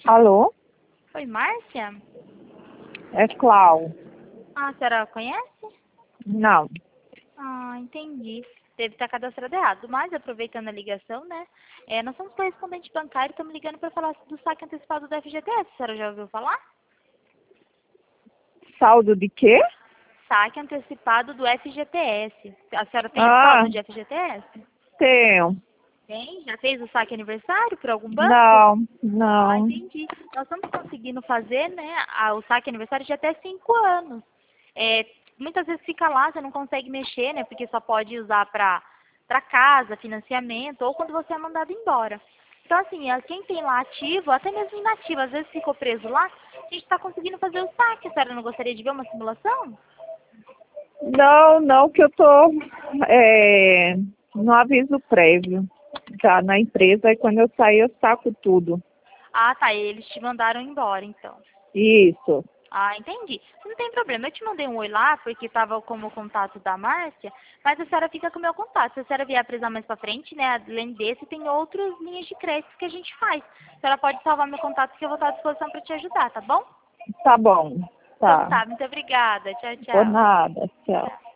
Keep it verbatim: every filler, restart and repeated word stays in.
Alô? Oi, Márcia? É Clau. Ah, a senhora conhece? Não. Ah, entendi. Deve estar cadastrado errado. Mas, aproveitando a ligação, né? É, nós somos correspondente bancário e estamos ligando para falar do saque antecipado do F G T S. A senhora já ouviu falar? Saldo de quê? Saque antecipado do F G T S. A senhora tem Ah, saldo de F G T S? tenho. Tem? Já fez o saque aniversário por algum banco? Não, Ah, não. entendi. Nós estamos conseguindo fazer, né, a- o saque aniversário de até cinco anos. É, muitas vezes fica lá, você não consegue mexer, né, porque só pode usar para para casa, financiamento, ou quando você é mandado embora. Então, assim, a- quem tem lá ativo, até mesmo inativo, às vezes ficou preso lá, a gente está conseguindo fazer o saque. A senhora não gostaria de ver uma simulação? Não, não, que eu tô é, no aviso prévio. Já na empresa, e quando eu sair eu saco tudo. Ah, tá, eles te mandaram embora, então. Isso. Ah, entendi. Não tem problema. Eu te mandei um oi lá, porque estava como contato da Márcia, mas a senhora fica com o meu contato. Se a senhora vier precisar mais pra frente, né, além desse, tem outras linhas de crédito que a gente faz. A senhora pode salvar meu contato que eu vou estar à disposição para te ajudar, tá bom? Tá bom. Então Tá. tá, muito obrigada. Tchau, Por tchau. nada. Tchau.